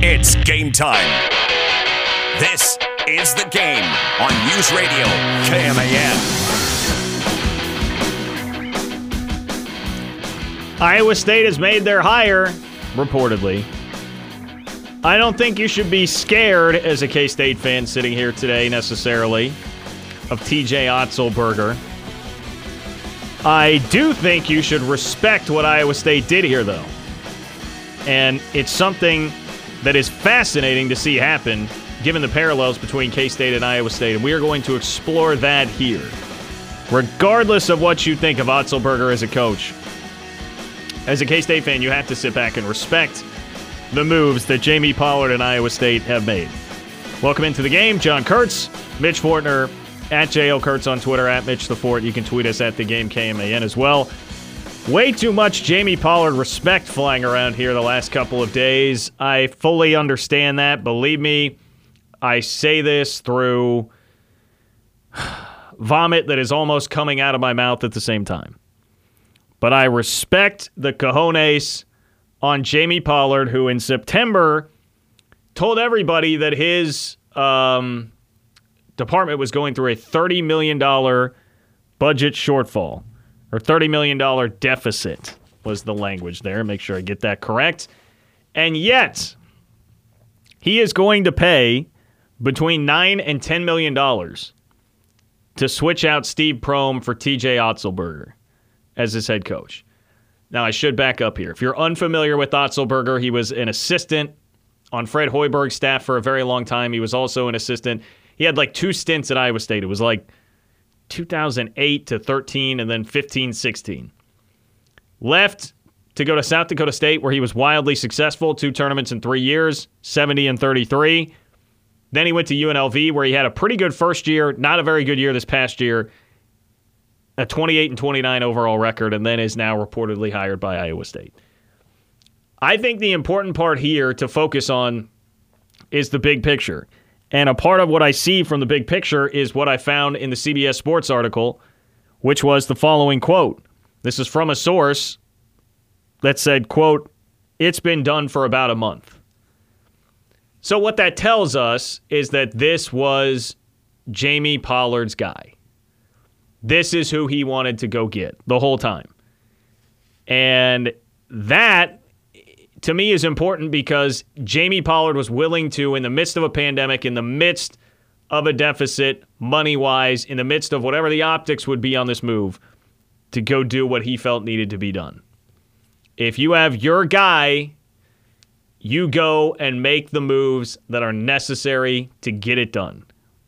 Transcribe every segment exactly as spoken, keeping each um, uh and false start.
It's game time. This is The Game on News Radio K M A N. Iowa State has made their hire, reportedly. I don't think you should be scared as a K-State fan sitting here today necessarily of T J Otzelberger. I do think you should respect what Iowa State did here, though. And it's something that is fascinating to see happen, given the parallels between K-State and Iowa State. And we are going to explore that here. Regardless of what you think of Otzelberger as a coach, as a K-State fan, you have to sit back and respect the moves that Jamie Pollard and Iowa State have made. Welcome into the game. John Kurtz, Mitch Fortner, at J L Kurtz on Twitter, at Mitch the Fort. You can tweet us at the game K M A N as well. Way too much Jamie Pollard respect flying around here the last couple of days. I fully understand that. Believe me, I say this through vomit that is almost coming out of my mouth at the same time. But I respect the cojones on Jamie Pollard, who in September told everybody that his um, department was going through a thirty million dollars budget shortfall, or thirty million dollars deficit was the language there. Make sure I get that correct. And yet, he is going to pay between nine and ten million dollars to switch out Steve Prohm for T J Otzelberger as his head coach. Now, I should back up here. If you're unfamiliar with Otzelberger, he was an assistant on Fred Hoiberg's staff for a very long time. He was also an assistant. He had like two stints at Iowa State. It was like two thousand eight to thirteen and then fifteen sixteen. Left to go to South Dakota State, where he was wildly successful. Two tournaments in three years, seventy and thirty-three. Then he went to U N L V, where he had a pretty good first year, not a very good year this past year, a twenty-eight and twenty-nine overall record, and then is now reportedly hired by Iowa State. I think the important part here to focus on is the big picture. And a part of what I see from the big picture is what I found in the C B S Sports article, which was the following quote. This is from a source that said, quote, "It's been done for about a month." So what that tells us is that this was Jamie Pollard's guy. This is who he wanted to go get the whole time. And that, to me, is important because Jamie Pollard was willing to, in the midst of a pandemic, in the midst of a deficit, money-wise, in the midst of whatever the optics would be on this move, to go do what he felt needed to be done. If you have your guy, you go and make the moves that are necessary to get it done.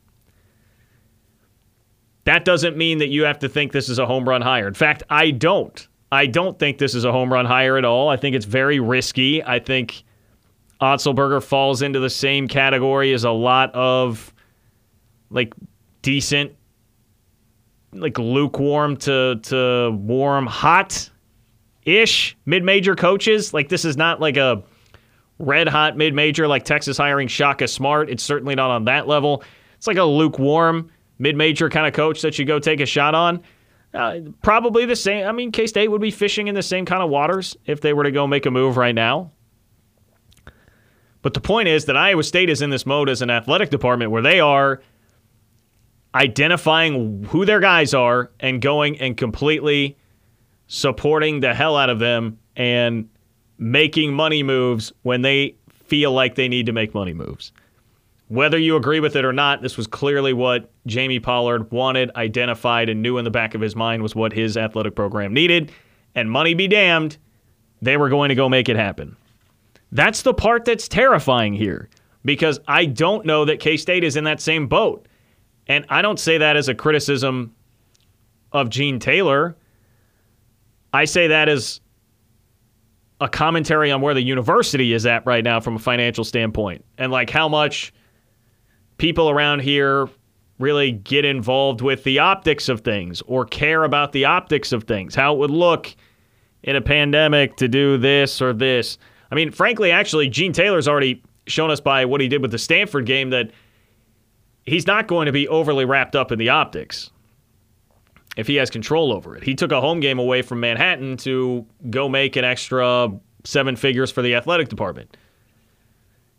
That doesn't mean that you have to think this is a home run hire. In fact, I don't. I don't think this is a home run hire at all. I think it's very risky. I think Otzelberger falls into the same category as a lot of like decent, like lukewarm to to warm, hot-ish mid-major coaches. Like this is not like a red-hot mid-major like Texas hiring Shaka Smart. It's certainly not on that level. It's like a lukewarm mid-major kind of coach that you go take a shot on. Uh, probably the same. I mean, K-State would be fishing in the same kind of waters if they were to go make a move right now. But the point is that Iowa State is in this mode as an athletic department where they are identifying who their guys are and going and completely supporting the hell out of them and making money moves when they feel like they need to make money moves. Whether you agree with it or not, this was clearly what Jamie Pollard wanted, identified, and knew in the back of his mind was what his athletic program needed. And money be damned, they were going to go make it happen. That's the part that's terrifying here, because I don't know that K-State is in that same boat. And I don't say that as a criticism of Gene Taylor. I say that as a commentary on where the university is at right now from a financial standpoint, and like how much people around here really get involved with the optics of things or care about the optics of things, how it would look in a pandemic to do this or this. I mean, frankly, actually, Gene Taylor's already shown us by what he did with the Stanford game that he's not going to be overly wrapped up in the optics if he has control over it. He took a home game away from Manhattan to go make an extra seven figures for the athletic department.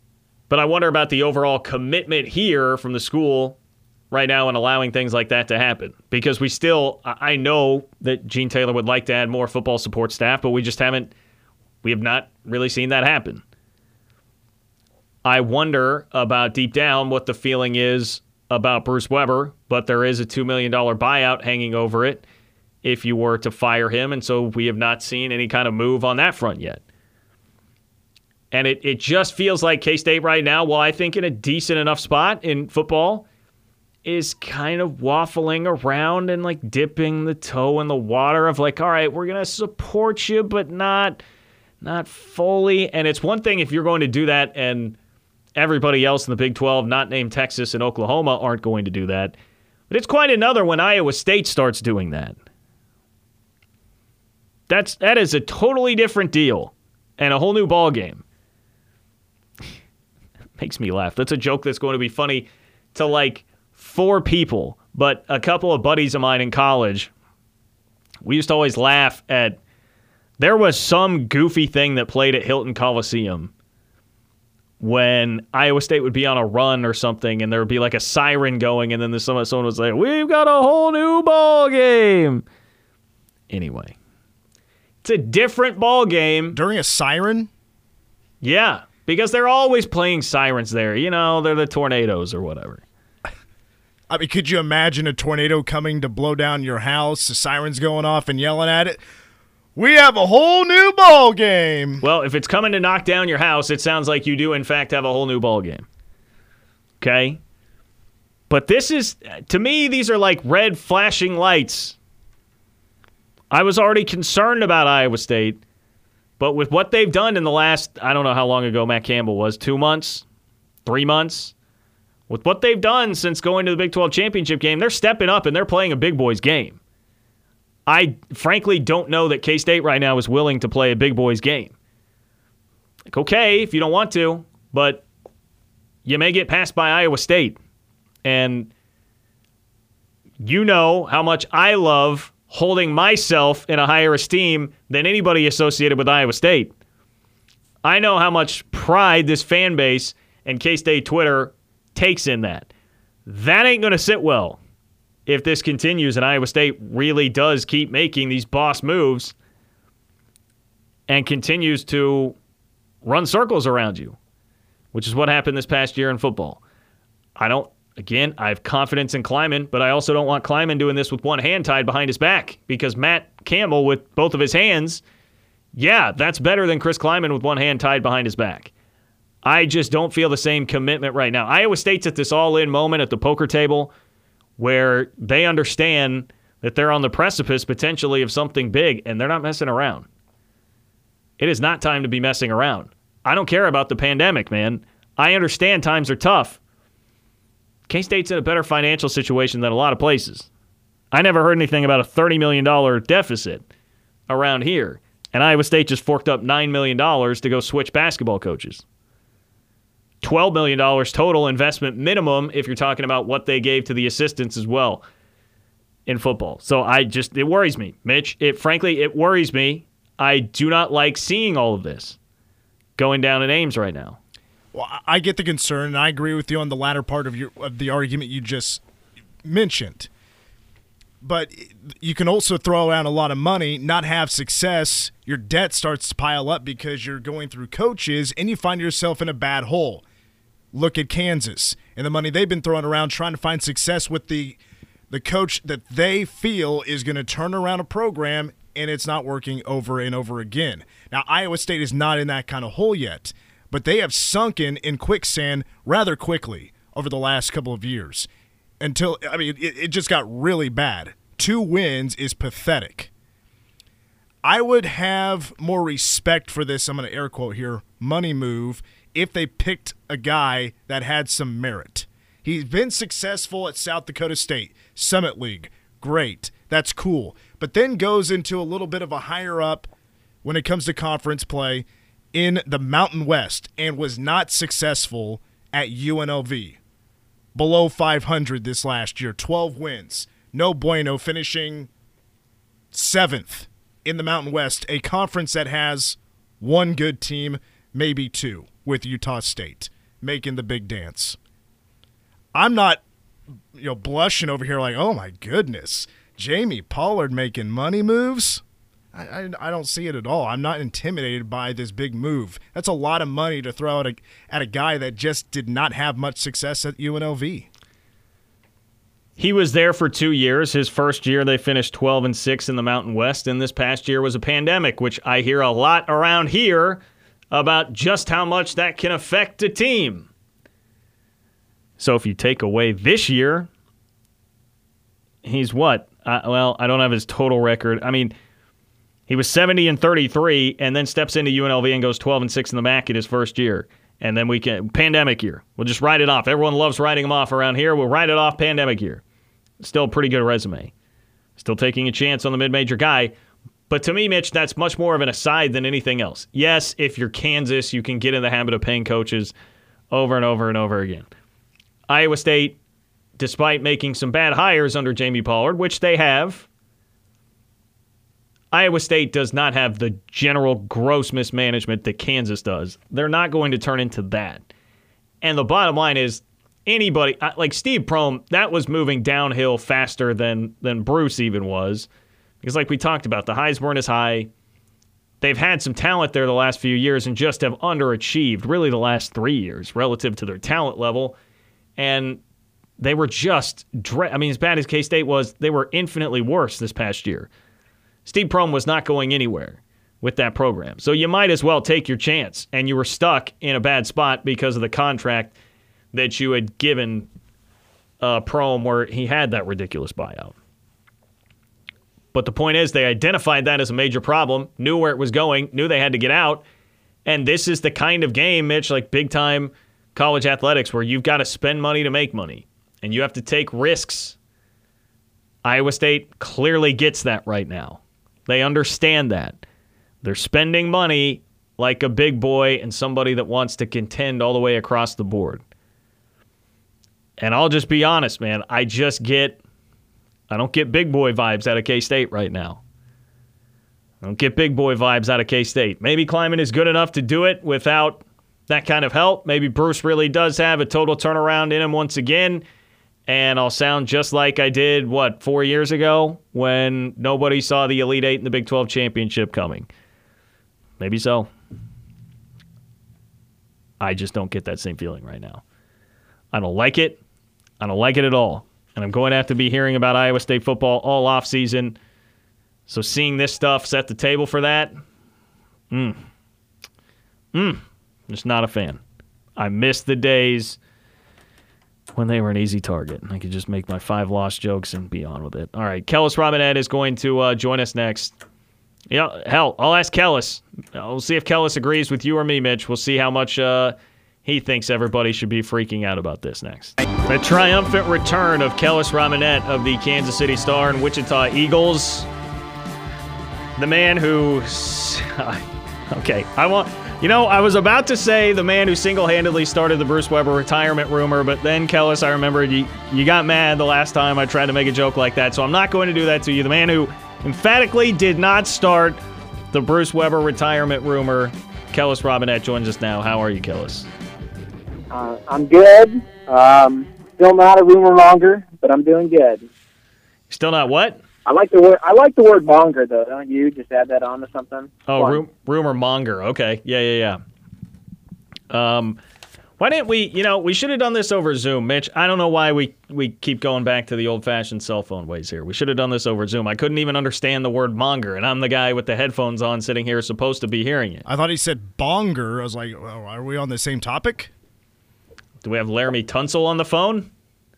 But I wonder about the overall commitment here from the school right now and allowing things like that to happen. Because we still, I know that Gene Taylor would like to add more football support staff, but we just haven't, we have not really seen that happen. I wonder about deep down what the feeling is about Bruce Weber, but there is a two million dollars buyout hanging over it if you were to fire him, and so we have not seen any kind of move on that front yet. And it, it just feels like K-State right now, while I think in a decent enough spot in football, is kind of waffling around and like dipping the toe in the water of like, all right, we're going to support you, but not not fully. And it's one thing if you're going to do that and everybody else in the Big twelve, not named Texas and Oklahoma, aren't going to do that. But it's quite another when Iowa State starts doing that. That's that is a totally different deal and a whole new ball game. Makes me laugh. That's a joke that's going to be funny to like four people, but a couple of buddies of mine in college, we used to always laugh at, there was some goofy thing that played at Hilton Coliseum when Iowa State would be on a run or something, and there would be like a siren going, and then there's someone, someone was like, we've got a whole new ball game. Anyway, it's a different ball game. During a siren? Yeah, because they're always playing sirens there. You know, they're the tornadoes or whatever. I mean, could you imagine a tornado coming to blow down your house, the sirens going off and yelling at it? We have a whole new ball game. Well, if it's coming to knock down your house, it sounds like you do, in fact, have a whole new ball game. Okay? But this is, to me, these are like red flashing lights. I was already concerned about Iowa State, but with what they've done in the last, I don't know how long ago Matt Campbell was, two months, three months, with what they've done since going to the Big twelve championship game, they're stepping up and they're playing a big boys game. I frankly don't know that K-State right now is willing to play a big boys game. Like, okay, if you don't want to, but you may get passed by Iowa State. And you know how much I love holding myself in a higher esteem than anybody associated with Iowa State. I know how much pride this fan base and K-State Twitter takes in that. That ain't going to sit well if this continues and Iowa State really does keep making these boss moves and continues to run circles around you, which is what happened this past year in football. I don't, again, I have confidence in Kleiman, but I also don't want Kleiman doing this with one hand tied behind his back, because Matt Campbell with both of his hands, yeah, that's better than Chris Kleiman with one hand tied behind his back. I just don't feel the same commitment right now. Iowa State's at this all-in moment at the poker table where they understand that they're on the precipice potentially of something big, and they're not messing around. It is not time to be messing around. I don't care about the pandemic, man. I understand times are tough. K-State's in a better financial situation than a lot of places. I never heard anything about a thirty million dollars deficit around here, and Iowa State just forked up nine million dollars to go switch basketball coaches. twelve million dollars total investment minimum if you're talking about what they gave to the assistants as well in football. So I just, it worries me, Mitch. It frankly, it worries me. I do not like seeing all of this going down in Ames right now. Well, I get the concern, and I agree with you on the latter part of your of the argument you just mentioned. But you can also throw around a lot of money, not have success. Your debt starts to pile up because you're going through coaches, and you find yourself in a bad hole. Look at Kansas and the money they've been throwing around trying to find success with the the coach that they feel is going to turn around a program, and it's not working over and over again. Now, Iowa State is not in that kind of hole yet, but they have sunken in quicksand rather quickly over the last couple of years. Until, I mean, it, it just got really bad. Two wins is pathetic. I would have more respect for this, I'm going to air quote here, money move, if they picked a guy that had some merit. He's been successful at South Dakota State, Summit League, great, that's cool. But then goes into a little bit of a higher up when it comes to conference play in the Mountain West and was not successful at U N L V. Below five hundred this last year, twelve wins. No bueno, finishing seventh in the Mountain West, a conference that has one good team, maybe two, with Utah State. making the big dance. I'm not, you know, blushing over here like, oh my goodness, Jamie Pollard making money moves. I, I, I don't see it at all. I'm not intimidated by this big move. That's a lot of money to throw at a, at a guy that just did not have much success at U N L V. He was there for two years. His first year, they finished twelve and six in the Mountain West, and this past year was a pandemic, which I hear a lot around here about just how much that can affect a team. So if you take away this year, he's what? Uh, well, I don't have his total record. I mean, he was seventy and thirty-three, and then steps into U N L V and goes twelve and six in the M A C in his first year. And then we can pandemic year. We'll just write it off. Everyone loves writing them off around here. We'll write it off pandemic year. Still a pretty good resume. Still taking a chance on the mid-major guy. But to me, Mitch, that's much more of an aside than anything else. Yes, if you're Kansas, you can get in the habit of paying coaches over and over and over again. Iowa State, despite making some bad hires under Jamie Pollard, which they have, Iowa State does not have the general gross mismanagement that Kansas does. They're not going to turn into that. And the bottom line is, anybody, like Steve Prohm, that was moving downhill faster than, than Bruce even was. Because like we talked about, the highs weren't as high. They've had some talent there the last few years and just have underachieved, really the last three years, relative to their talent level. And they were just, I mean, as bad as K-State was, they were infinitely worse this past year. Steve Prohm was not going anywhere with that program. So you might as well take your chance. And you were stuck in a bad spot because of the contract that you had given uh, Prohm where he had that ridiculous buyout. But the point is they identified that as a major problem, knew where it was going, knew they had to get out. And this is the kind of game, Mitch, like big-time college athletics where you've got to spend money to make money. And you have to take risks. Iowa State clearly gets that right now. They understand that. They're spending money like a big boy and somebody that wants to contend all the way across the board. And I'll just be honest, man. I just get, I don't get big boy vibes out of K-State right now. I don't get big boy vibes out of K-State. Maybe Kleiman is good enough to do it without that kind of help. Maybe Bruce really does have a total turnaround in him once again. And I'll sound just like I did, what, four years ago when nobody saw the Elite Eight and the Big twelve championship coming. Maybe so. I just don't get that same feeling right now. I don't like it. I don't like it at all. And I'm going to have to be hearing about Iowa State football all offseason. So seeing this stuff set the table for that, mm, mm, just not a fan. I miss the days when they were an easy target. I could just make my five loss jokes and be on with it. All right, Kellis Robinett is going to uh, join us next. Yeah, hell, I'll ask Kellis. We'll see if Kellis agrees with you or me, Mitch. We'll see how much uh, he thinks everybody should be freaking out about this next. The triumphant return of Kellis Robinett of the Kansas City Star and Wichita Eagles. The man who... Okay, I want... You know, I was about to say the man who single-handedly started the Bruce Weber retirement rumor, but then, Kellis, I remembered you, you got mad the last time I tried to make a joke like that, so I'm not going to do that to you. The man who emphatically did not start the Bruce Weber retirement rumor, Kellis Robinett, joins us now. How are you, Kellis? Uh, I'm good. Um, still not a rumor monger, but I'm doing good. Still not what? I like the word. I like the word monger, though. Don't you? Just add that on to something. Oh, ru- rumor monger. Okay. Yeah, yeah, yeah. Um, why didn't we? You know, we should have done this over Zoom, Mitch. I don't know why we we keep going back to the old-fashioned cell phone ways here. We should have done this over Zoom. I couldn't even understand the word monger, and I'm the guy with the headphones on, sitting here, supposed to be hearing it. I thought he said bonger. I was like, well, are we on the same topic? Do we have Laramie Tunsil on the phone?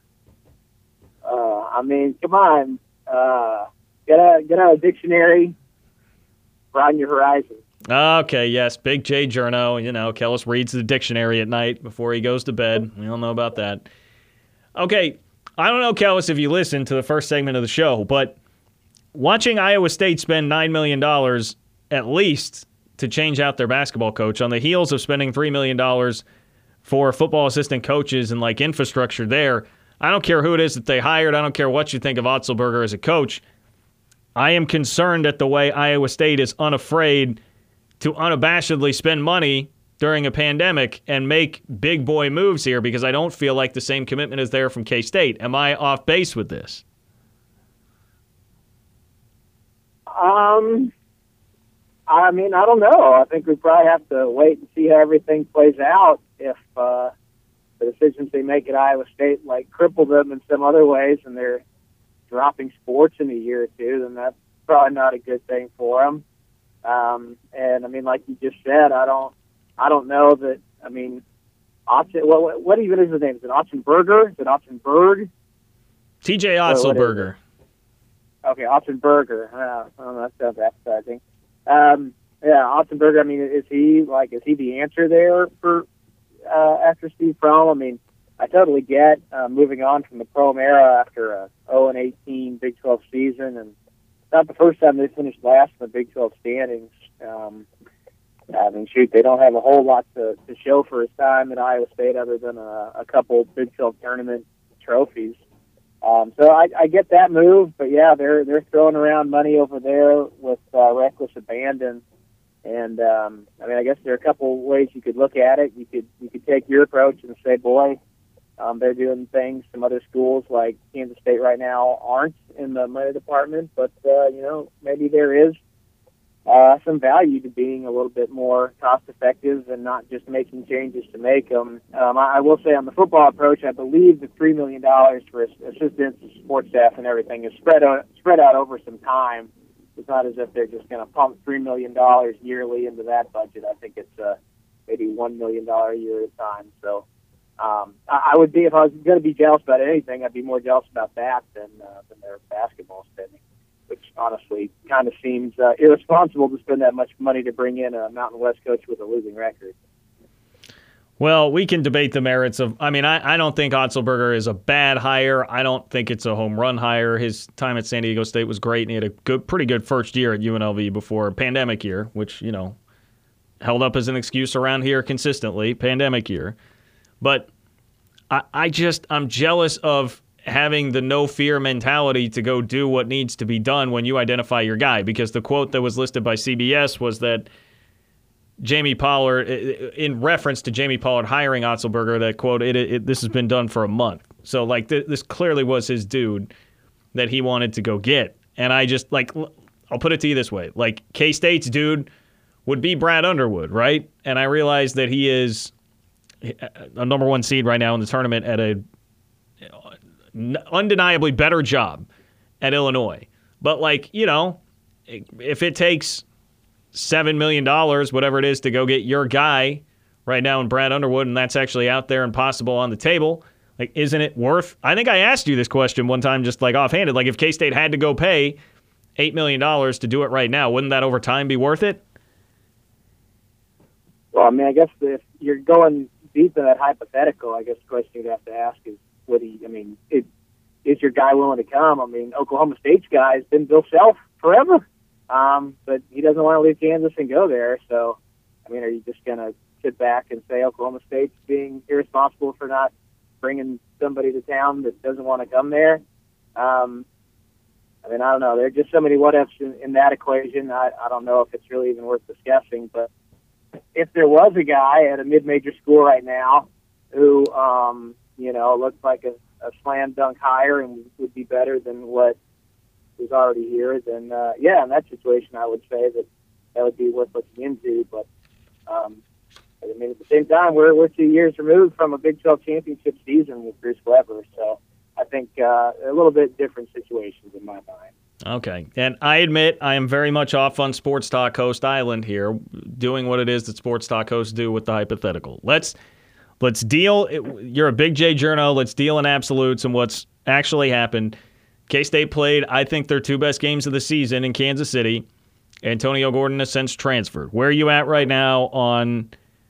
Uh, I mean, come on. Uh, get out, get out a dictionary, broaden your horizon. Okay, yes, Big J Journo. You know, Kellis reads the dictionary at night before he goes to bed. We all know about that. Okay, I don't know, Kellis, if you listened to the first segment of the show, but watching Iowa State spend nine million dollars at least to change out their basketball coach on the heels of spending three million dollars for football assistant coaches and like infrastructure there, I don't care who it is that they hired. I don't care what you think of Otzelberger as a coach. I am concerned at the way Iowa State is unafraid to unabashedly spend money during a pandemic and make big boy moves here because I don't feel like the same commitment is there from K-State. Am I off base with this? Um, I mean, I don't know. I think we probably have to wait and see how everything plays out. If uh, the decisions they make at Iowa State like cripple them in some other ways, and they're dropping sports in a year or two, then that's probably not a good thing for them. Um, and I mean, like you just said, I don't, I don't know that. I mean, Otchen, what, what even is his name? Is it Otzenberger? Is it Otzenberg? T J Otzelberger. Okay, Otzenberger. Uh, oh, that sounds appetizing. Um, yeah, Otzenberger. I mean, is he like is he the answer there for uh, after Steve Prohm? I mean, I totally get uh, moving on from the Prohm era after a oh and eighteen Big twelve season, and not the first time they finished last in the Big twelve standings. Um, I mean, shoot, they don't have a whole lot to, to show for his time at Iowa State other than a, a couple Big twelve tournament trophies. Um, so I, I get that move, but yeah, they're they're throwing around money over there with uh, reckless abandon, and um, I mean, I guess there are a couple ways you could look at it. You could you could take your approach and say, boy, um, they're doing things some other schools like Kansas State right now aren't in the money department, but uh, you know, maybe there is uh, some value to being a little bit more cost effective and not just making changes to make them. Um, I, I will say on the football approach, I believe the three million dollars for assistants, support staff, and everything is spread out, spread out over some time. It's not as if they're just going to pump three million dollars yearly into that budget. I think it's uh, maybe one million dollars a year at a time. So um, I, I would be, if I was going to be jealous about anything, I'd be more jealous about that than, uh, than their basketball spending, which honestly kind of seems uh, irresponsible to spend that much money to bring in a Mountain West coach with a losing record. Well, we can debate the merits of, I mean, I, I don't think Otzelberger is a bad hire. I don't think it's a home run hire. His time at San Diego State was great, and he had a good, pretty good first year at U N L V before pandemic year, which, you know, held up as an excuse around here consistently, pandemic year. But I, I just, I'm jealous of having the no fear mentality to go do what needs to be done when you identify your guy, because the quote that was listed by C B S was that Jamie Pollard, in reference to Jamie Pollard hiring Otzelberger, that quote, it, it, this has been done for a month. So like th- this clearly was his dude that he wanted to go get. And I just like, I'll put it to you this way, like K-State's dude would be Brad Underwood, right? And I realize that he is a number one seed right now in the tournament at a undeniably better job at Illinois. But, like, you know, if it takes seven million dollars, whatever it is, to go get your guy right now in Brad Underwood, and that's actually out there and possible on the table, like, isn't it worth? I think I asked you this question one time just, like, offhanded. Like, if K-State had to go pay eight million dollars to do it right now, wouldn't that over time be worth it? Well, I mean, I guess if you're going deep in that hypothetical, I guess the question you'd have to ask is, would he, I mean, it, is your guy willing to come? I mean, Oklahoma State's guy has been Bill Self forever, um, but he doesn't want to leave Kansas and go there. So, I mean, are you just going to sit back and say Oklahoma State's being irresponsible for not bringing somebody to town that doesn't want to come there? Um, I mean, I don't know. There are just so many what-ifs in, in that equation. I, I don't know if it's really even worth discussing, but if there was a guy at a mid-major school right now who, um, you know, looks like a, a slam dunk hire and would be better than what is already here, then, uh, yeah, in that situation, I would say that that would be worth looking into. But, um, I mean, at the same time, we're, we're two years removed from a Big twelve championship season with Bruce Weber. So I think uh, a little bit different situations in my mind. Okay. And I admit I am very much off on Sports Talk Host Island here, doing what it is that Sports Talk hosts do with the hypothetical. Let's let's deal. You're a big J journo. Let's deal in absolutes and what's actually happened. K-State played, I think, their two best games of the season in Kansas City. Antonio Gordon has since transferred. Where are you at right now on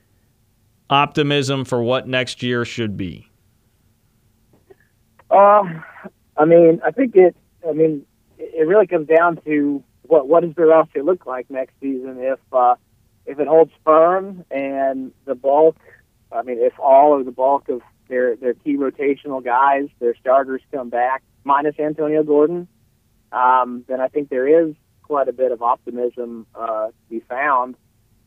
optimism for what next year should be? Uh, I mean, I think it, I mean, it really comes down to what what does the roster look like next season if uh, if it holds firm and the bulk, I mean, if all or the bulk of their, their key rotational guys, their starters come back, minus Antonio Gordon, um, then I think there is quite a bit of optimism uh, to be found.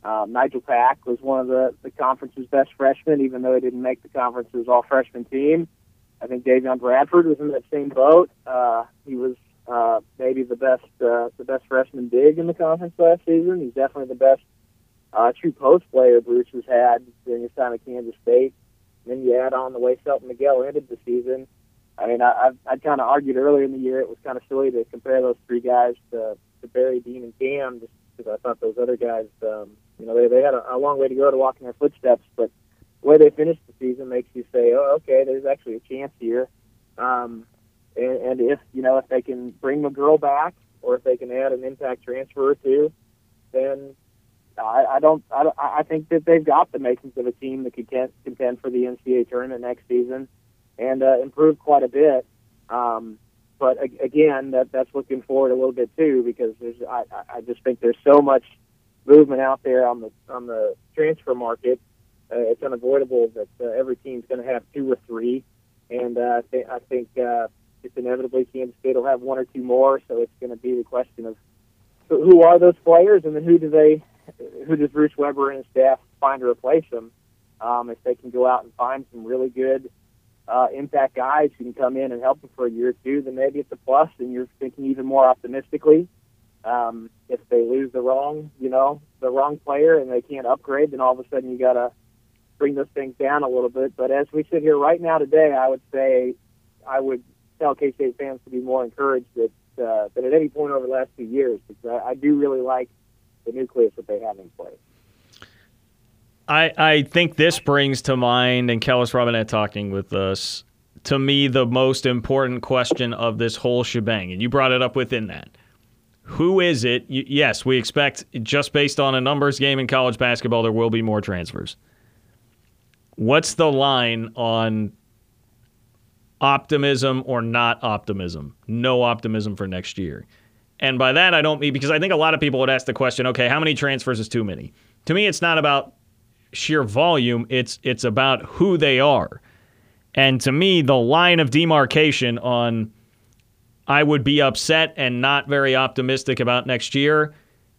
Um, Nigel Pack was one of the, the conference's best freshmen, even though he didn't make the conference's all-freshman team. I think Davion Bradford was in that same boat. Uh, he was uh, maybe the best uh, the best freshman big in the conference last season. He's definitely the best uh, true post player Bruce has had during his time at Kansas State. And then you add on the way Selton Miguel ended the season. I mean, I, I, I kind of argued earlier in the year it was kind of silly to compare those three guys to, to Barry, Dean, and Cam, just because I thought those other guys, um, you know, they, they had a, a long way to go to walk in their footsteps. But the way they finished the season makes you say, oh, okay, there's actually a chance here. Um, and, and if, you know, if they can bring McGurl back or if they can add an impact transfer or two, then I, I don't. I, don't, I think that they've got the makings of a team that could contend, contend for the N C double A tournament next season and uh, improve quite a bit. Um, but again, that that's looking forward a little bit too, because there's. I, I just think there's so much movement out there on the on the transfer market. Uh, it's unavoidable that uh, every team's going to have two or three, and uh, I, th- I think uh, it's inevitably Kansas State will have one or two more. So it's going to be the question of who are those players, and then who do they. Who does Bruce Weber and his staff find to replace them? Um, if they can go out and find some really good uh, impact guys who can come in and help them for a year or two, then maybe it's a plus, and you're thinking even more optimistically. Um, if they lose the wrong, you know, the wrong player and they can't upgrade, then all of a sudden you got to bring those things down a little bit. But as we sit here right now today, I would say I would tell K-State fans to be more encouraged that, uh, than at any point over the last few years, because I, I do really like the nucleus that they have in place. I, I think this brings to mind, and Kellis Robinette talking with us, to me the most important question of this whole shebang, and you brought it up within that. Who is it? Yes, we expect, just based on a numbers game in college basketball, there will be more transfers. What's the line on optimism or not optimism? No optimism for next year. And by that, I don't mean, because I think a lot of people would ask the question, okay, how many transfers is too many? To me, it's not about sheer volume. It's it's about who they are. And to me, the line of demarcation on I would be upset and not very optimistic about next year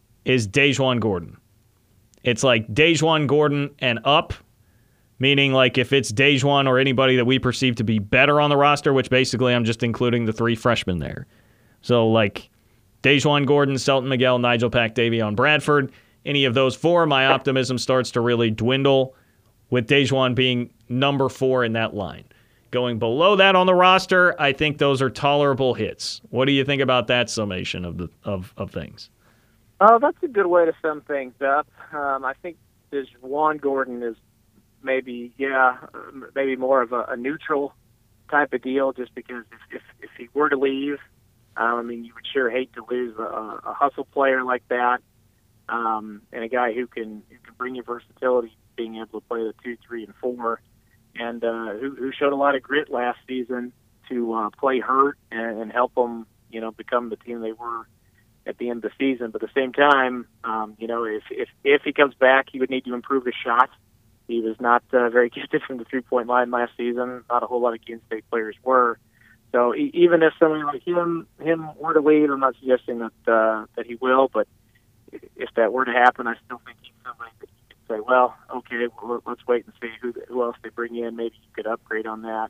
is Dajuan Gordon. It's like Dajuan Gordon and up, meaning like if it's Dajuan or anybody that we perceive to be better on the roster, which basically I'm just including the three freshmen there. So like Dajuan Gordon, Selton Miguel, Nigel Pack, Davion Bradford. Any of those four, my optimism starts to really dwindle, with Dajuan being number four in that line. Going below that on the roster, I think those are tolerable hits. What do you think about that summation of the of, of things? Oh, that's a good way to sum things up. Um, I think Dajuan Gordon is maybe, yeah, maybe more of a, a neutral type of deal, just because if, if, if he were to leave, Um, I mean, you would sure hate to lose a, a hustle player like that, um, and a guy who can who can bring you versatility, being able to play the two, three, and four, and uh, who, who showed a lot of grit last season to uh, play hurt and, and help them, you know, become the team they were at the end of the season. But at the same time, um, you know, if, if if he comes back, he would need to improve his shot. He was not uh, very gifted from the three-point line last season. Not a whole lot of Kansas State players were. So even if somebody like him him were to leave, I'm not suggesting that uh, that he will, but if that were to happen, I still think he's somebody that you could say, well, okay, well, let's wait and see who who else they bring in. Maybe you could upgrade on that.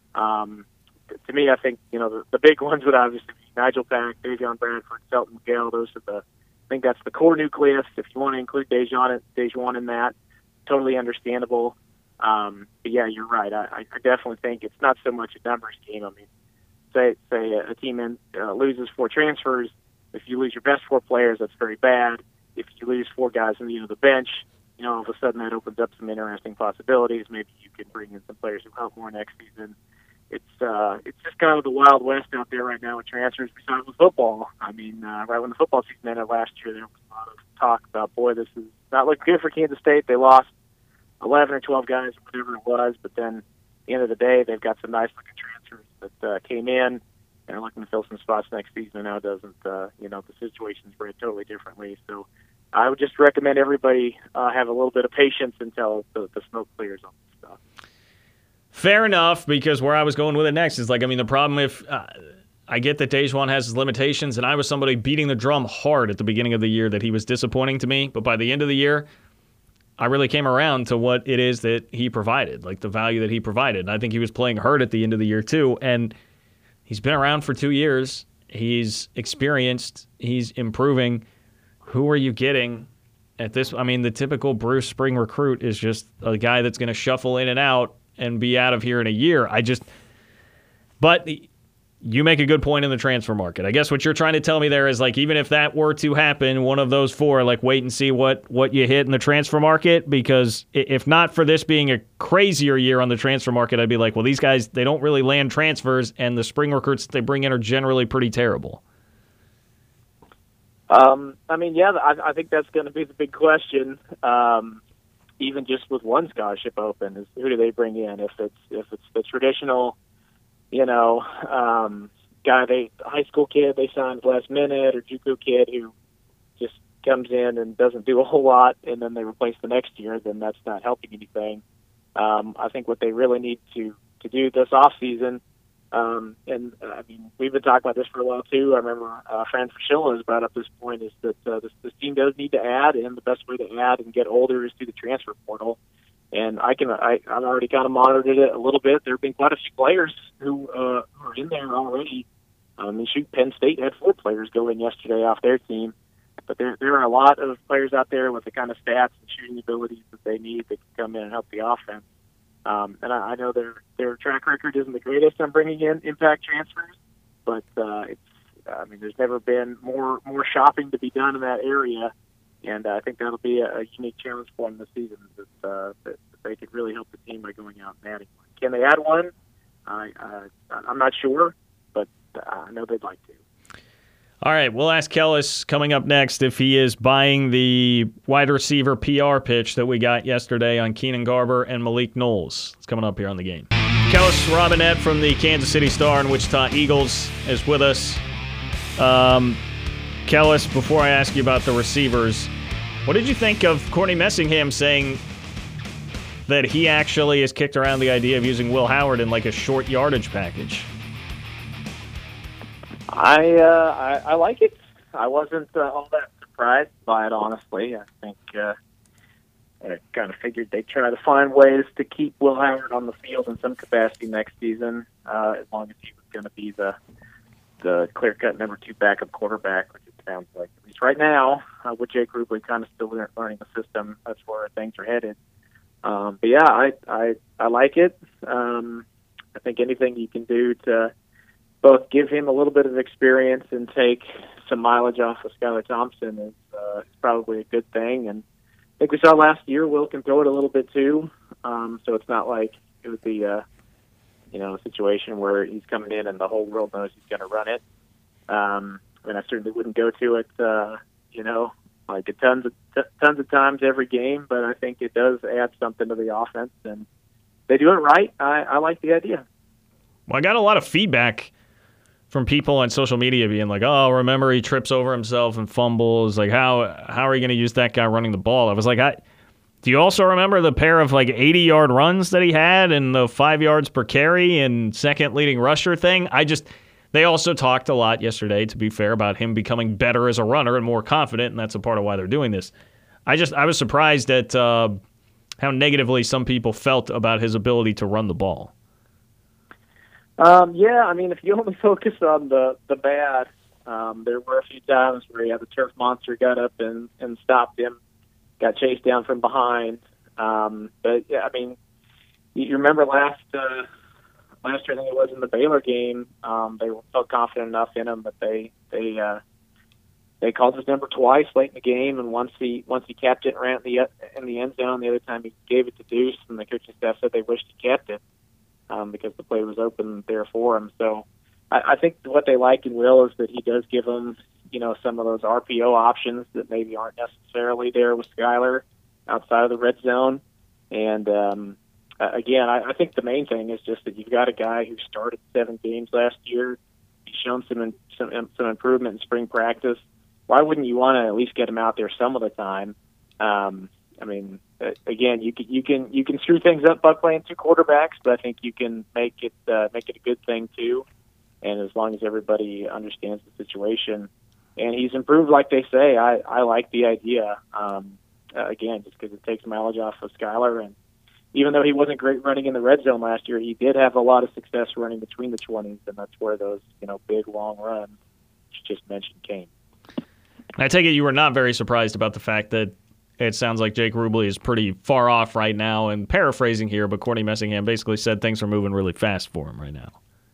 Um, to me, I think you know the, the big ones would obviously be Nigel Pack, Davion Bradford, Selton Miguel. Those are the I think that's the core nucleus. If you want to include Dajuan Dajuan in that, totally understandable. Um, but yeah, you're right. I, I definitely think it's not so much a numbers game. I mean. Say, say a team in, uh, loses four transfers. If you lose your best four players, that's very bad. If you lose four guys on the, you know, the bench, you know, all of a sudden that opens up some interesting possibilities. Maybe you can bring in some players who help more next season. It's uh, it's just kind of the Wild West out there right now with transfers. Besides with football, I mean, uh, right when the football season ended last year, there was a lot of talk about, boy, this is not looking good for Kansas State. They lost eleven or twelve guys, whatever it was, but then at the end of the day, they've got some nice looking transfers that uh, came in and are looking to fill some spots next season. And now it doesn't, uh, you know, the situation's read totally differently. So I would just recommend everybody uh, have a little bit of patience until the, the smoke clears on this stuff. Fair enough, because where I was going with it next is like, I mean, the problem if uh, I get that Dajuan has his limitations, and I was somebody beating the drum hard at the beginning of the year that he was disappointing to me, but by the end of the year, I really came around to what it is that he provided, like the value that he provided. And I think he was playing hurt at the end of the year too. And he's been around for two years. He's experienced. He's improving. Who are you getting at this? I mean, the typical Bruce Spring recruit is just a guy that's going to shuffle in and out and be out of here in a year. I just, but you make a good point in the transfer market. I guess what you're trying to tell me there is, like, even if that were to happen, one of those four, like, wait and see what, what you hit in the transfer market, because if not for this being a crazier year on the transfer market, I'd be like, well, these guys, they don't really land transfers, and the spring recruits that they bring in are generally pretty terrible. Um, I mean, yeah, I, I think that's going to be the big question. Um, even just with one scholarship open, is who do they bring in? If it's if it's the traditional, you know, um, guy, they high school kid they signed last minute, or JUCO kid who just comes in and doesn't do a whole lot, and then they replace the next year, then that's not helping anything. Um, I think what they really need to to do this off season. Um, and uh, I mean, we've been talking about this for a while too. I remember uh, Fran Fraschilla has brought up this point: is that uh, this, this team does need to add, and the best way to add and get older is through the transfer portal. And I can, I, I've already kind of monitored it a little bit. There have been quite a few players who, uh, who are in there already. I mean, shoot, Penn State had four players go in yesterday off their team, but there there are a lot of players out there with the kind of stats and shooting abilities that they need that can come in and help the offense. Um, and I, I know their their track record isn't the greatest on bringing in impact transfers, but uh, it's I mean there's never been more more shopping to be done in that area, and uh, I think that'll be a, a unique challenge for them this season. That, uh, that they could really help the team by going out and adding one. Can they add one? I uh, I'm not sure, but I know they'd like to. All right, we'll ask Kellis coming up next if he is buying the wide receiver P R pitch that we got yesterday on Keenan Garber and Malik Knowles. It's coming up here on The Game. Kellis Robinette from the Kansas City Star and Wichita Eagles is with us. Um, Kellis, before I ask you about the receivers, what did you think of Courtney Messingham saying that he actually has kicked around the idea of using Will Howard in like a short yardage package? I, uh, I I like it. I wasn't uh, all that surprised by it, honestly. I think uh, I kind of figured they'd try to find ways to keep Will Howard on the field in some capacity next season, uh, as long as he was going to be the the clear-cut number two backup quarterback, which it sounds like, at least right now, uh, with Jake Rubley kind of still learning the system. That's where things are headed. Um, but yeah, I I I like it. Um, I think anything you can do to both give him a little bit of experience and take some mileage off of Skylar Thompson is uh, probably a good thing. And I think we saw last year Will can throw it a little bit too, um, so it's not like it would be a, you know, a situation where he's coming in and the whole world knows he's going to run it. Um, I mean, I certainly wouldn't go to it, uh, you know, like a tons of t- tons of times every game, but I think it does add something to the offense, and they do it right. I, I like the idea. Well, I got a lot of feedback from people on social media being like, oh, remember he trips over himself and fumbles. Like, how how are you going to use that guy running the ball? I was like, I, do you also remember the pair of like eighty-yard runs that he had and the five yards per carry and second leading rusher thing? I just, they also talked a lot yesterday, to be fair, about him becoming better as a runner and more confident, and that's a part of why they're doing this. I just, I was surprised at uh, how negatively some people felt about his ability to run the ball. Um, yeah, I mean, if you only focus on the, the bad, um, there were a few times where he had the turf monster got up and, and stopped him, got chased down from behind. Um, but, yeah, I mean, you, you remember last uh, last year, I think it was in the Baylor game, um, they felt confident enough in him, but they they uh, they called his number twice late in the game, and once he once he kept it and ran in the, in the end zone, the other time he gave it to Deuce, and the coaching staff said they wished he kept it. Um, because the play was open there for him. So I, I think what they like in Will is that he does give them, you know, some of those R P O options that maybe aren't necessarily there with Skylar outside of the red zone. And, um, again, I, I think the main thing is just that you've got a guy who started seven games last year. He's shown some, some, some improvement in spring practice. Why wouldn't you want to at least get him out there some of the time? Um, I mean, again, you can you can you can screw things up by playing two quarterbacks, but I think you can make it uh, make it a good thing too. And as long as everybody understands the situation, and he's improved, like they say, I, I like the idea. Um, uh, again, just because it takes mileage off of Skylar. And even though he wasn't great running in the red zone last year, he did have a lot of success running between the twenties, and that's where those, you know, big, long runs you just mentioned came. I take it you were not very surprised about the fact that it sounds like Jake Rubley is pretty far off right now, and paraphrasing here, but Courtney Messingham basically said things are moving really fast for him right now.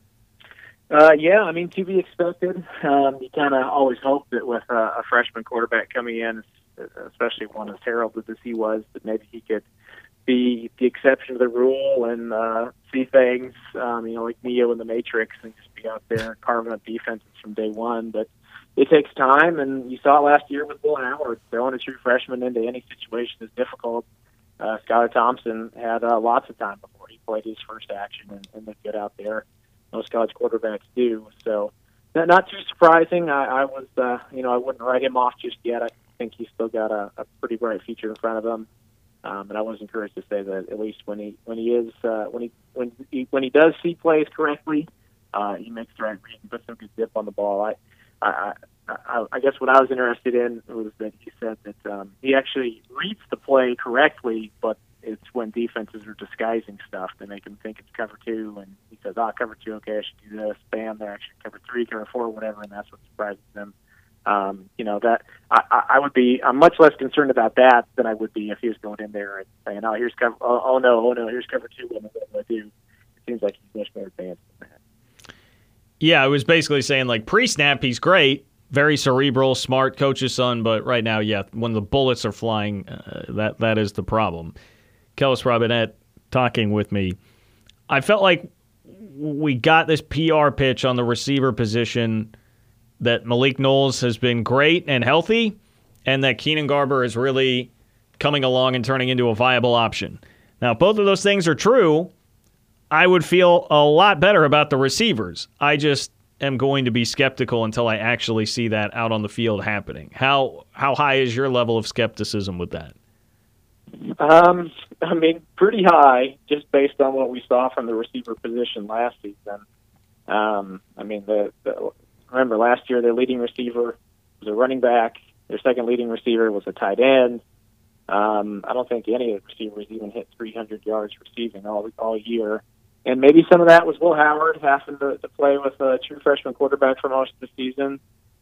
Uh, yeah, I mean, to be expected. Um, you kind of always hope that with uh, a freshman quarterback coming in, especially one as heralded as he was, that maybe he could be the exception to the rule and uh, see things, um, you know, like Neo in the Matrix, and just be out there carving up defenses from day one. But it takes time, and you saw it last year with Will Howard. Throwing a true freshman into any situation is difficult. Uh, Skylar Thompson had uh, lots of time before he played his first action and, and looked good out there. Most college quarterbacks do. So not, not too surprising. I, I was, uh, you know, I wouldn't write him off just yet. I think he's still got a, a pretty bright future in front of him. Um, and I was encouraged to say that at least when he when he is uh, when he when he when he does see plays correctly, uh, he makes the right read and puts some good dip on the ball. I, I I I guess what I was interested in was that he said that um, he actually reads the play correctly, but it's when defenses are disguising stuff. They make him think it's cover two, and he says, "Ah, cover two, okay, I should do this." Bam, they're actually cover three, cover four, whatever, and that's what surprises them. Um, you know, that I, I would be, I'm much less concerned about that than I would be if he was going in there and saying, oh, here's cover, oh, oh no, oh no, here's cover two, what do I do? It seems like he's much more advanced than that. Yeah, I was basically saying, like, pre-snap, he's great, very cerebral, smart, coach's son, but right now, yeah, when the bullets are flying, uh, that that is the problem. Kellis Robinette talking with me. I felt like we got this P R pitch on the receiver position that Malik Knowles has been great and healthy, and that Keenan Garber is really coming along and turning into a viable option. Now, if both of those things are true, I would feel a lot better about the receivers. I just am going to be skeptical until I actually see that out on the field happening. How how high is your level of skepticism with that? Um, I mean, pretty high, just based on what we saw from the receiver position last season. Um, I mean, the, the remember last year their leading receiver was a running back. Their second leading receiver was a tight end. Um, I don't think any of the receivers even hit three hundred yards receiving all all year. And maybe some of that was Will Howard having to, to play with a true freshman quarterback for most of the season.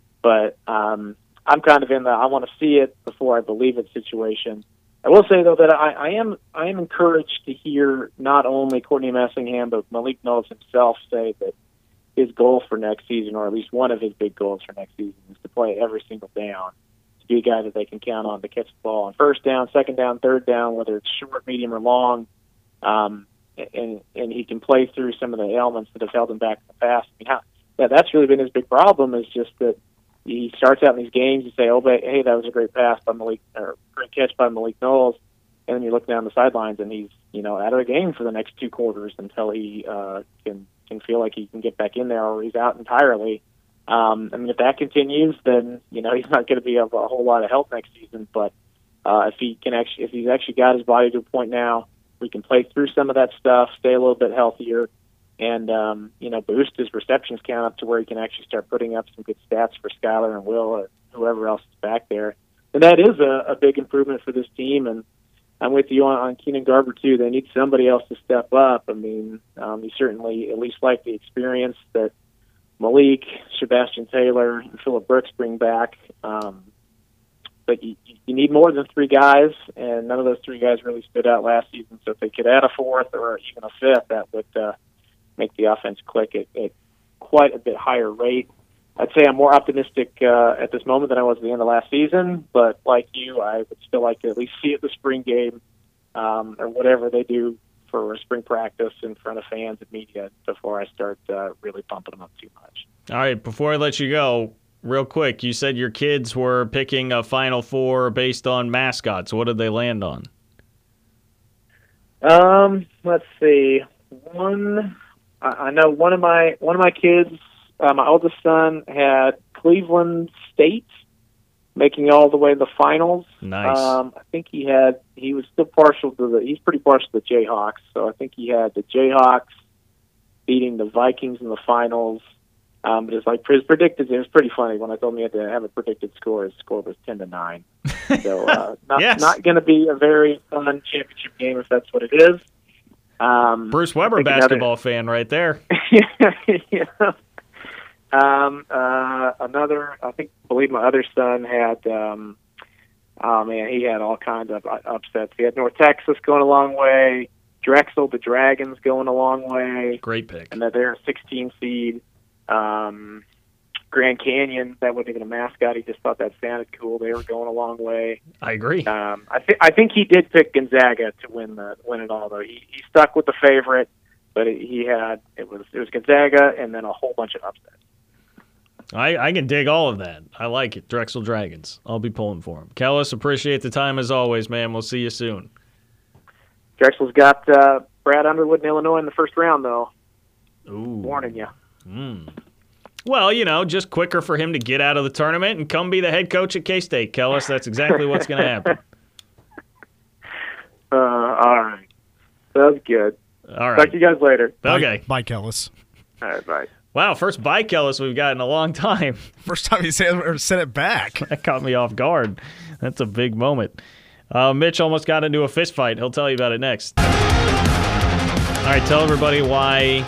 But um, I'm kind of in the I want to see it before I believe it situation. I will say, though, that I, I am I am encouraged to hear not only Courtney Messingham, but Malik Knowles himself say that his goal for next season, or at least one of his big goals for next season, is to play every single down, to be a guy that they can count on to catch the ball on first down, second down, third down, whether it's short, medium, or long. Um, and and he can play through some of the ailments that have held him back in the past. I mean, how, yeah, that's really been his big problem, is just that he starts out in these games, you say, oh, but, hey, that was a great pass by Malik, or great catch by Malik Knowles, and then you look down the sidelines and he's, you know, out of the game for the next two quarters until he uh, can can feel like he can get back in there, or he's out entirely. Um, I mean, if that continues, then, you know, he's not going to be of a whole lot of help next season. But uh, if he can actually, if he's actually got his body to a point now, we can play through some of that stuff, stay a little bit healthier, and, um, you know, boost his receptions count up to where he can actually start putting up some good stats for Skylar and Will or whoever else is back there. And that is a, a big improvement for this team. And I'm with you on, on Keenan Garber, too. They need somebody else to step up. I mean, um, you certainly at least like the experience that Malik, Sebastian Taylor, and Phillip Brooks bring back. Um, but you, you need more than three guys, and none of those three guys really stood out last season. So if they could add a fourth or even a fifth, that would uh, make the offense click at, at quite a bit higher rate. I'd say I'm more optimistic uh, at this moment than I was at the end of last season, but like you, I would still like to at least see it the spring game um, or whatever they do for spring practice in front of fans and media before I start uh, really pumping them up too much. All right, before I let you go, real quick, you said your kids were picking a Final Four based on mascots. What did they land on? Um, let's see. One, I know one of my one of my kids. Uh, my oldest son had Cleveland State making it all the way to the finals. Nice. Um, I think he had, he was still partial to the, he's pretty partial to the Jayhawks. So I think he had the Jayhawks beating the Vikings in the finals Um, but it's like his predicted. It was pretty funny when I told him he had to have a predicted score. His score was ten to nine. So uh, not Yes. not going to be a very fun championship game if that's what it is. Um, Bruce Weber basketball another, fan right there. yeah. Um, uh, another, I think, I believe my other son had, um, oh man, he had all kinds of upsets. He had North Texas going a long way, Drexel, the Dragons going a long way. Great pick. And then they're a sixteen seed. Um, Grand Canyon, that wasn't even a mascot. He just thought that sounded cool. They were going a long way. I agree. Um, I, th- I think he did pick Gonzaga to win the win it all, though. He, he stuck with the favorite, but it, he had it was it was Gonzaga and then a whole bunch of upsets. I, I can dig all of that. I like it. Drexel Dragons. I'll be pulling for them. Kellis, appreciate the time as always, man. We'll see you soon. Drexel's got uh, Brad Underwood in Illinois in the first round, though. Ooh. Warning you. Mm. Well, you know, just quicker for him to get out of the tournament and come be the head coach at K-State, Kellis. That's exactly what's going to happen. Uh, all right. Sounds good. All right. Talk to you guys later. Okay. Bye, bye Kellis. All right, bye. Wow, first bye, Kellis we've got in a long time. First time he said, or said it back. That caught me off guard. That's a big moment. Uh, Mitch almost got into a fist fight. He'll tell you about it next. All right, tell everybody why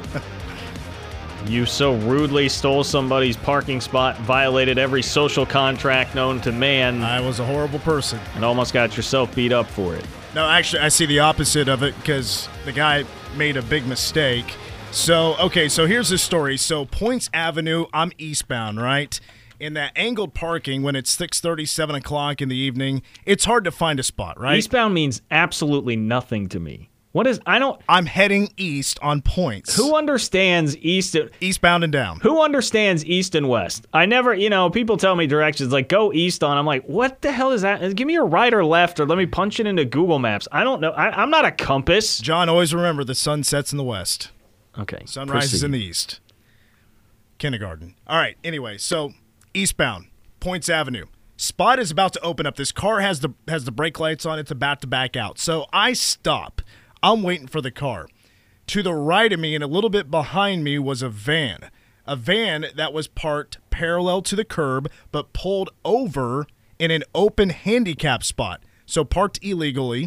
you so rudely stole somebody's parking spot, violated every social contract known to man, I was a horrible person. and almost got yourself beat up for it. No, actually, I see the opposite of it because the guy made a big mistake. So, okay, so here's the story. So, Points Avenue, I'm eastbound, right? In that angled parking, when it's six thirty, seven o'clock in the evening, it's hard to find a spot, right? Eastbound means absolutely nothing to me. What is, I don't, I'm heading east on Points. who understands east, Eastbound and down. who understands east and west? I never, you know, people tell me directions like go east on, I'm like, what the hell is that? Give me a right or left or let me punch it into Google Maps. I don't know. I, I'm not a compass. John, always remember the sun sets in the west. Okay. Sun rises proceed. in the east. Kindergarten. All right, anyway, so eastbound, Points Avenue. Spot is about to open up. This car has the has the brake lights on. It's about to back out. So I stop. I'm waiting for the car. To the right of me and a little bit behind me was a van. A van that was parked parallel to the curb but pulled over in an open handicap spot. So parked illegally.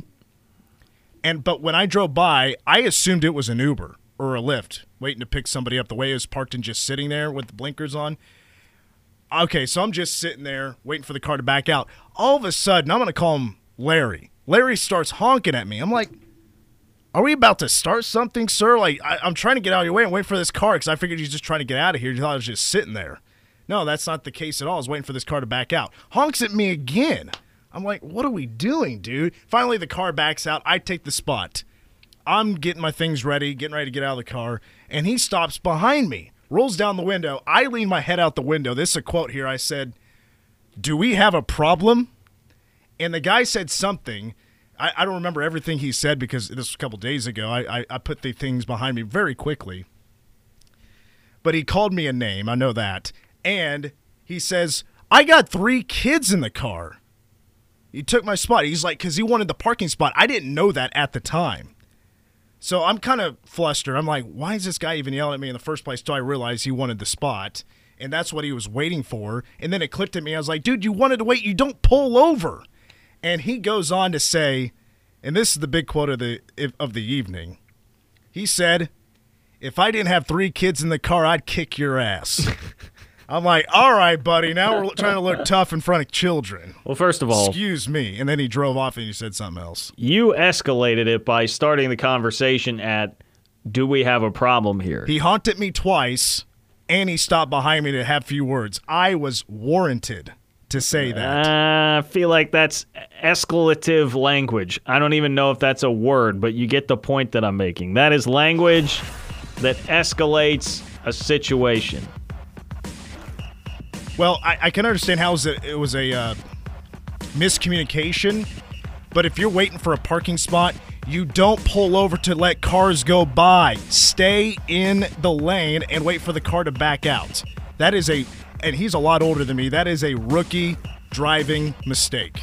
And but when I drove by, I assumed it was an Uber or a Lyft waiting to pick somebody up. The way it was parked and just sitting there with the blinkers on. Okay, so I'm just sitting there waiting for the car to back out. All of a sudden, I'm going to call him Larry. Larry starts honking at me. I'm like, are we about to start something, sir? Like, I, I'm trying to get out of your way and wait for this car because I figured you're just trying to get out of here. You thought I was just sitting there. No, that's not the case at all. I was waiting for this car to back out. Honks at me again. I'm like, what are we doing, dude? Finally, the car backs out. I take the spot. I'm getting my things ready, getting ready to get out of the car, and he stops behind me, rolls down the window. I lean my head out the window. This is a quote here. I said, do we have a problem? And the guy said something. I, I don't remember everything he said because this was a couple days ago. I, I, I put the things behind me very quickly. But he called me a name. I know that. And he says, I got three kids in the car. He took my spot. He's like, because he wanted the parking spot. I didn't know that at the time. So I'm kind of flustered. I'm like, why is this guy even yelling at me in the first place until I realized he wanted the spot? And that's what he was waiting for. And then it clicked at me. I was like, dude, you wanted to wait. You don't pull over. And he goes on to say, and this is the big quote of the of the evening. He said, if I didn't have three kids in the car, I'd kick your ass. I'm like, all right, buddy, now we're trying to look tough in front of children. Well, first of all, excuse me. And then he drove off and he said something else. You escalated it by starting the conversation at, do we have a problem here? He honked at me twice, and he stopped behind me to have a few words. I was warranted to say that. Uh, I feel like that's escalative language. I don't even know if that's a word, but you get the point that I'm making. That is language that escalates a situation. Well, I, I can understand how it was a, it was a uh, miscommunication, but if you're waiting for a parking spot, you don't pull over to let cars go by. Stay in the lane and wait for the car to back out. That is a, and he's a lot older than me, that is a rookie driving mistake.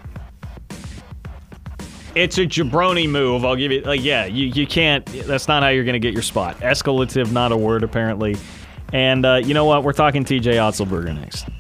It's a jabroni move. I'll give you, like, yeah, you, you can't, that's not how you're going to get your spot. Escalative, not a word, apparently. And uh, you know what? We're talking T J Otzelberger next.